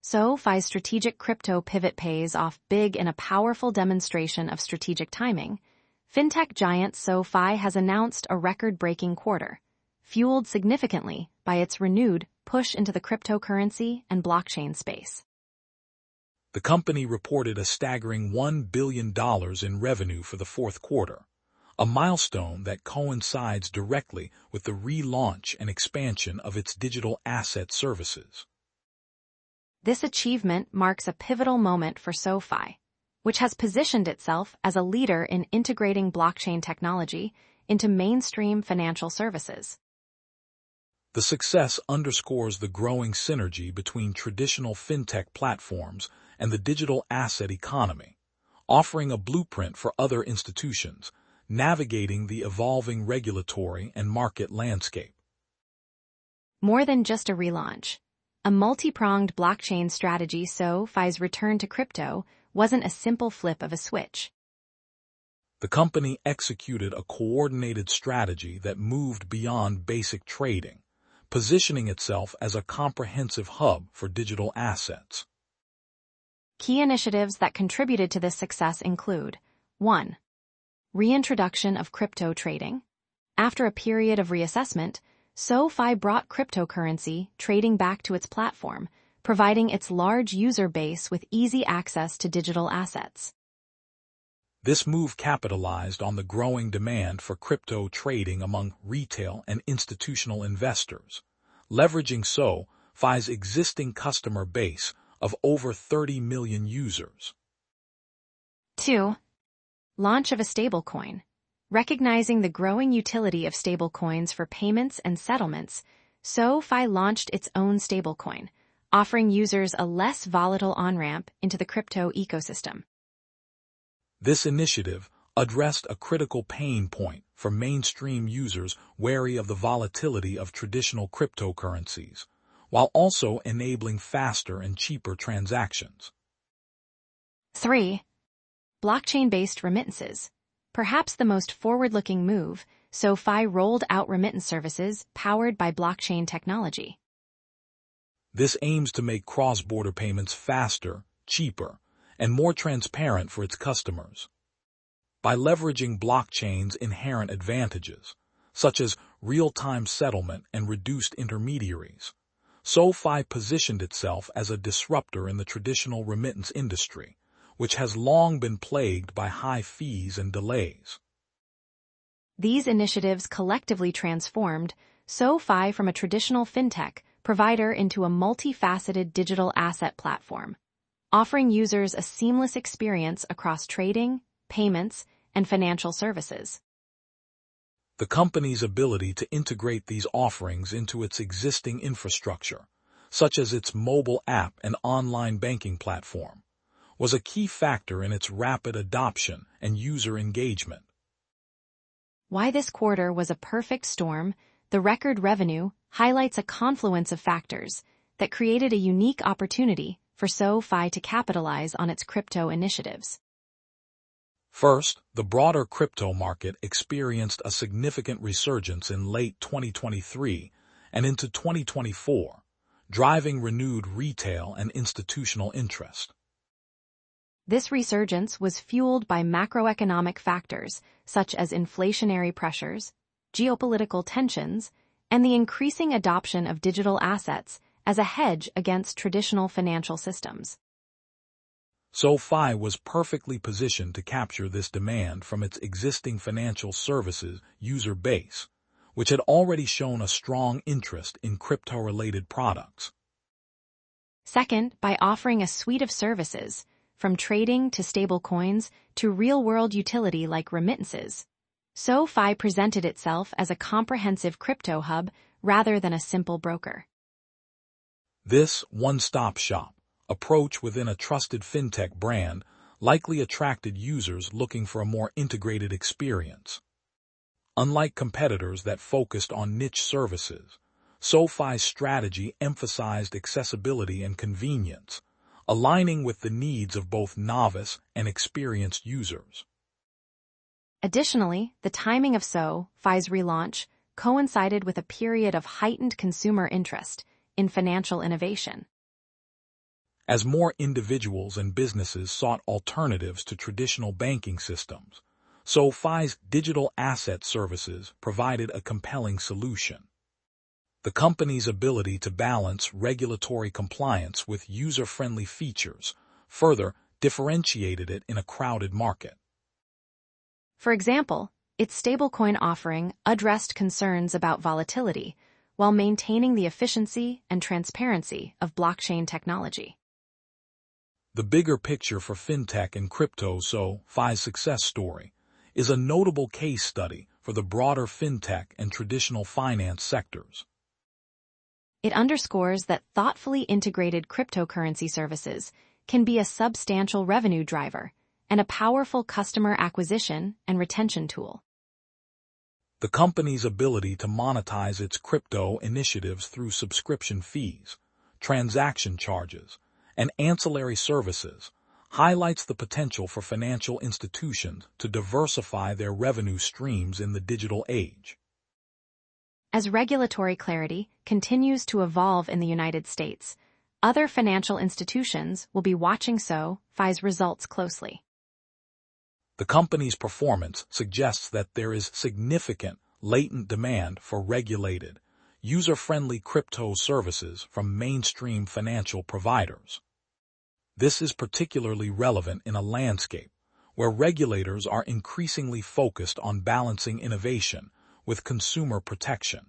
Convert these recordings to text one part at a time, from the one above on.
SoFi's strategic crypto pivot pays off big in a powerful demonstration of strategic timing. Fintech giant SoFi has announced a record-breaking quarter, fueled significantly by its renewed push into the cryptocurrency and blockchain space. The company reported a staggering $1 billion in revenue for the fourth quarter, a milestone that coincides directly with the relaunch and expansion of its digital asset services. This achievement marks a pivotal moment for SoFi, which has positioned itself as a leader in integrating blockchain technology into mainstream financial services. The success underscores the growing synergy between traditional fintech platforms and the digital asset economy, offering a blueprint for other institutions navigating the evolving regulatory and market landscape. More than just a relaunch, a multi-pronged blockchain strategy, SoFi's return to crypto wasn't a simple flip of a switch. The company executed a coordinated strategy that moved beyond basic trading, positioning itself as a comprehensive hub for digital assets. Key initiatives that contributed to this success include 1. Reintroduction of crypto trading. After a period of reassessment, SoFi brought cryptocurrency trading back to its platform, providing its large user base with easy access to digital assets. This move capitalized on the growing demand for crypto trading among retail and institutional investors, leveraging SoFi's existing customer base of over 30 million users. 2. Launch of a stablecoin. Recognizing the growing utility of stablecoins for payments and settlements, SoFi launched its own stablecoin, offering users a less volatile on-ramp into the crypto ecosystem. This initiative addressed a critical pain point for mainstream users wary of the volatility of traditional cryptocurrencies, while also enabling faster and cheaper transactions. 3. Blockchain-based remittances. Perhaps the most forward-looking move, SoFi rolled out remittance services powered by blockchain technology. This aims to make cross-border payments faster, cheaper, and more transparent for its customers. By leveraging blockchain's inherent advantages, such as real-time settlement and reduced intermediaries, SoFi positioned itself as a disruptor in the traditional remittance industry, which has long been plagued by high fees and delays. These initiatives collectively transformed SoFi from a traditional fintech provider into a multifaceted digital asset platform, offering users a seamless experience across trading, payments, and financial services. The company's ability to integrate these offerings into its existing infrastructure, such as its mobile app and online banking platform, was a key factor in its rapid adoption and user engagement. Why this quarter was a perfect storm, the record revenue highlights a confluence of factors that created a unique opportunity for SoFi to capitalize on its crypto initiatives. First, the broader crypto market experienced a significant resurgence in late 2023 and into 2024, driving renewed retail and institutional interest. This resurgence was fueled by macroeconomic factors such as inflationary pressures, geopolitical tensions, and the increasing adoption of digital assets as a hedge against traditional financial systems. SoFi was perfectly positioned to capture this demand from its existing financial services user base, which had already shown a strong interest in crypto-related products. Second, by offering a suite of services, from trading to stablecoins to real-world utility like remittances, SoFi presented itself as a comprehensive crypto hub rather than a simple broker. This one-stop shop approach within a trusted fintech brand likely attracted users looking for a more integrated experience. Unlike competitors that focused on niche services, SoFi's strategy emphasized accessibility and convenience, aligning with the needs of both novice and experienced users. Additionally, the timing of SoFi's relaunch coincided with a period of heightened consumer interest in financial innovation. As more individuals and businesses sought alternatives to traditional banking systems, SoFi's digital asset services provided a compelling solution. The company's ability to balance regulatory compliance with user-friendly features further differentiated it in a crowded market. For example, its stablecoin offering addressed concerns about volatility while maintaining the efficiency and transparency of blockchain technology. The bigger picture for fintech and crypto, SoFi's success story, is a notable case study for the broader fintech and traditional finance sectors. It underscores that thoughtfully integrated cryptocurrency services can be a substantial revenue driver and a powerful customer acquisition and retention tool. The company's ability to monetize its crypto initiatives through subscription fees, transaction charges, and ancillary services highlights the potential for financial institutions to diversify their revenue streams in the digital age. As regulatory clarity continues to evolve in the United States, other financial institutions will be watching SoFi's results closely. The company's performance suggests that there is significant latent demand for regulated, user-friendly crypto services from mainstream financial providers. This is particularly relevant in a landscape where regulators are increasingly focused on balancing innovation with consumer protection.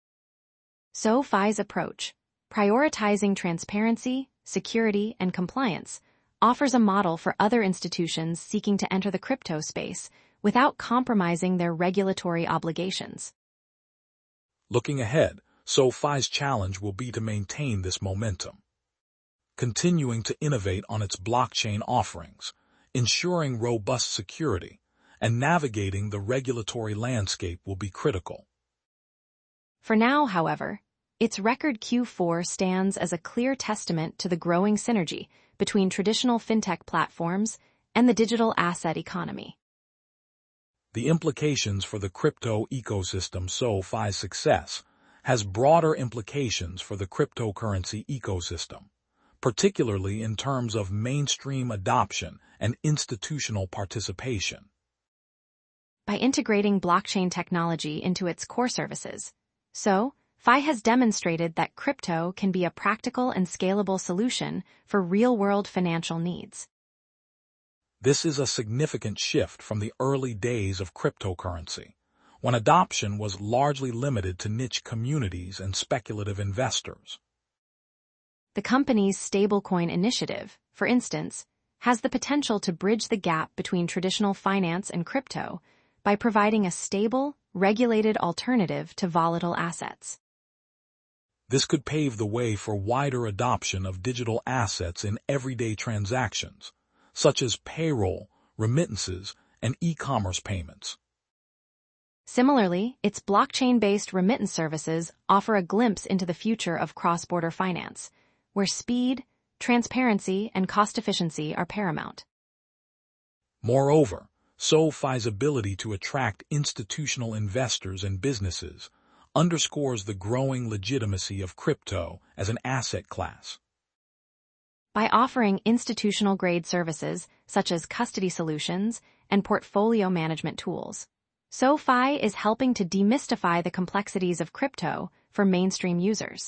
SoFi's approach, prioritizing transparency, security, and compliance, offers a model for other institutions seeking to enter the crypto space without compromising their regulatory obligations. Looking ahead, SoFi's challenge will be to maintain this momentum, continuing to innovate on its blockchain offerings, ensuring robust security, and navigating the regulatory landscape will be critical. For now, however, its record Q4 stands as a clear testament to the growing synergy between traditional fintech platforms and the digital asset economy. The implications for the crypto ecosystem. SoFi's success has broader implications for the cryptocurrency ecosystem, particularly in terms of mainstream adoption and institutional participation. By integrating blockchain technology into its core services, SoFi has demonstrated that crypto can be a practical and scalable solution for real-world financial needs. This is a significant shift from the early days of cryptocurrency, when adoption was largely limited to niche communities and speculative investors. The company's stablecoin initiative, for instance, has the potential to bridge the gap between traditional finance and crypto by providing a stable, regulated alternative to volatile assets. This could pave the way for wider adoption of digital assets in everyday transactions, such as payroll, remittances, and e-commerce payments. Similarly, its blockchain-based remittance services offer a glimpse into the future of cross-border finance, where speed, transparency, and cost efficiency are paramount. Moreover, SoFi's ability to attract institutional investors and businesses underscores the growing legitimacy of crypto as an asset class. By offering institutional-grade services such as custody solutions and portfolio management tools, SoFi is helping to demystify the complexities of crypto for mainstream users.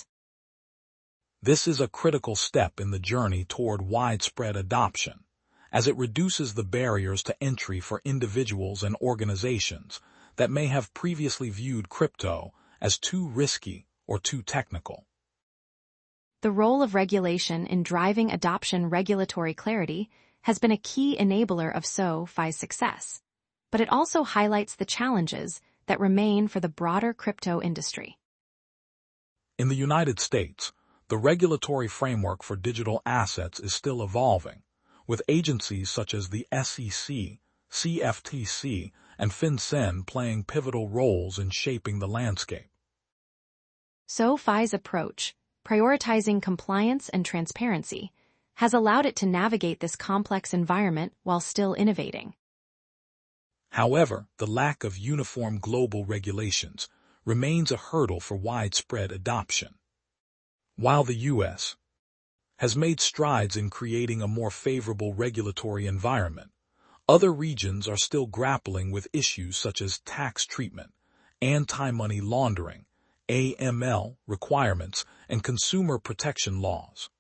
This is a critical step in the journey toward widespread adoption, as it reduces the barriers to entry for individuals and organizations that may have previously viewed crypto as too risky or too technical. The role of regulation in driving adoption. Regulatory clarity has been a key enabler of SoFi's success, but it also highlights the challenges that remain for the broader crypto industry. In the United States, the regulatory framework for digital assets is still evolving, with agencies such as the SEC, CFTC, and FinCEN playing pivotal roles in shaping the landscape. SoFi's approach, prioritizing compliance and transparency, has allowed it to navigate this complex environment while still innovating. However, the lack of uniform global regulations remains a hurdle for widespread adoption. While the U.S. has made strides in creating a more favorable regulatory environment, other regions are still grappling with issues such as tax treatment, anti-money laundering, AML requirements, and consumer protection laws.